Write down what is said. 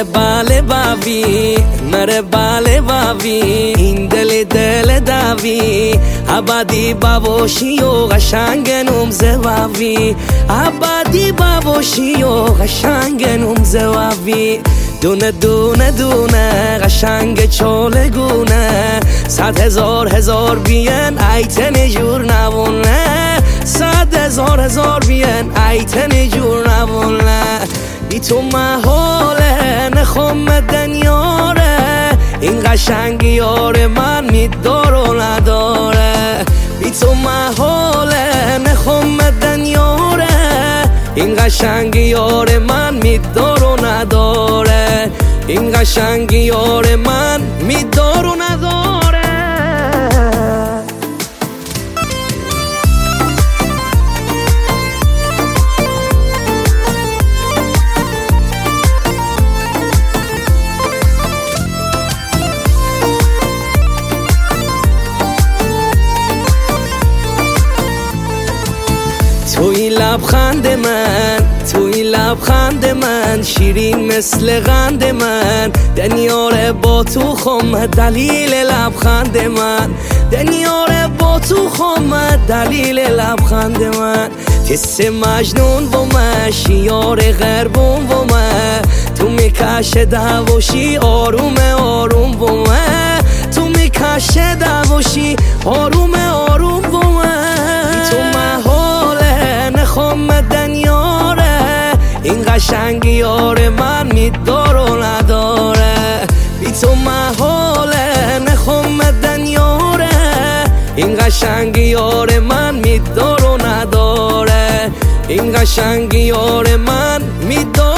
بله بابی مره بله بابی این دل داوی ابدی بابوشی و قشنگ نومزه بابی ابدی بابوشی و قشنگ نومزه بابی دونه دونه دونه قشنگ چالگونه 100,000 بیان ایتن جور نبونه 100,000 بیان ایتن جور نبونه بی تو محاله نخوام دنیاره این قشنگ یار من میدار و نداره بی تو محاله نخوام دنیاره این قشنگ یار من میدار و نداره این قشنگ یار من میدار و نداره توی لبخند من توی لبخند من شیرین مثل قند من دنیاره با تو خم دلیل لبخند من دنیاره با تو خم دلیل لبخند من تست مجنون با من شیار غربون با من تو میکش دواشی آروم آروم با من تو میکش دواشی آروم آروم با من تو محاله نخوام دنیاره این قشنگ یار من میدار و نداره بی تو محاله نخوام دنیاره این قشنگ یار من میدار و نداره این قشنگ یار من میدار